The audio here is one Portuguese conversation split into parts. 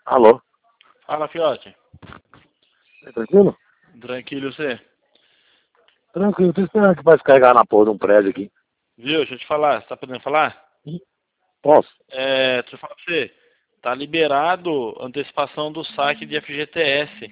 Alô? Fala, fiote. Tá tranquilo? Tranquilo você? Tranquilo, tô esperando que vai descarregar na porra de um prédio aqui. Viu? Deixa eu te falar. Você tá podendo falar? Posso? Deixa eu falar pra você. Tá liberado antecipação do saque de FGTS.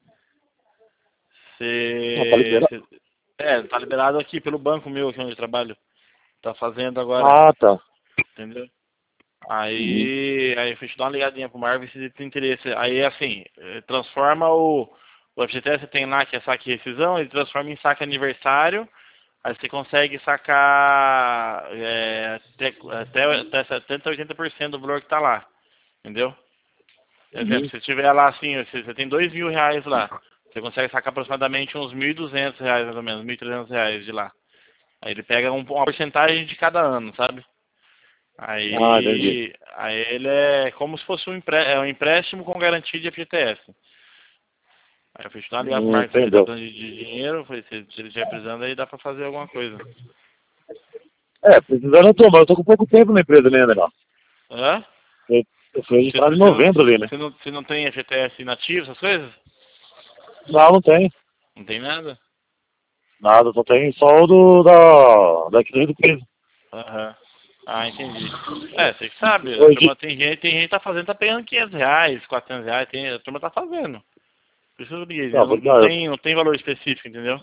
Não, tá liberado. Tá liberado aqui pelo banco meu, aqui onde eu trabalho. Tá fazendo agora, Ah, tá. entendeu? Uhum. Aí eu fui te dar uma ligadinha pro Marvin se ele tem interesse. Aí, assim, transforma o FGTS, tem lá que é saque e rescisão, ele transforma em saque aniversário. Aí você consegue sacar até 70, 80% do valor que está lá. Entendeu? Exemplo, Uhum. se tiver lá assim, você tem R$ 2.000 lá. Você consegue sacar aproximadamente uns R$ 1.200, mais ou menos, R$ 1.300 de lá. Aí ele pega uma porcentagem de cada ano, sabe? Ah, entendi. Aí ele é como se fosse um empréstimo com garantia de FGTS. Aí eu fiz uma ligar pro Marcos se ele tá Entendeu. precisando de dinheiro, eu falei, se ele estiver precisando aí dá pra fazer alguma coisa. É, precisando eu tô, mas eu tô com pouco tempo na empresa ainda, não. Hã? Eu fui Você, registrado em você, não, novembro ali, né? você não tem FGTS inativo, essas coisas? Não, não tem. Não tem nada? Nada, só tem só o daqui do peso. Aham. Ah, entendi. Você que sabe, a Hoje. turma tem gente que tá fazendo, tá pegando R$ 500, R$ 400, a turma tá fazendo. Por isso eu liguei, Não, não, porque, ó, não tem valor específico, entendeu?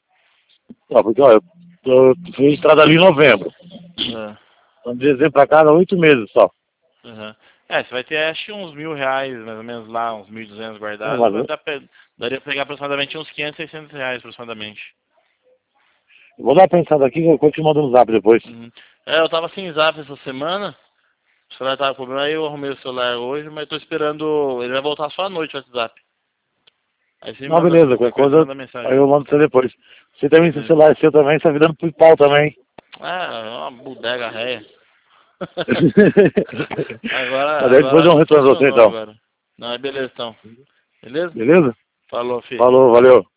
eu fui registrado ali em novembro. Ah, Então, de dezembro pra cá, dá 8 meses só. aham. Você vai ter acho que uns R$ 1.000, mais ou menos lá, uns 1.200 Não, guardados, mas daria pra pegar aproximadamente uns R$ 500, R$ 600 aproximadamente. eu vou dar uma pensada aqui que eu te mando no zap depois. Uhum. Eu tava sem zap essa semana. O celular tava com problema, aí eu arrumei o celular hoje, mas tô esperando. Ele vai voltar só à noite o WhatsApp. Aí você me Não, manda beleza, qualquer qualquer coisa, coisa, manda mensagem. aí eu mando pra você depois. Você também, seu Beleza. celular é seu também, tá virando pro pau também. É uma bodega réia. Mas aí depois agora eu acho um que retorno pra você funcionou então. agora. Não, é beleza então. Beleza? Beleza? Falou, fi. Falou, valeu.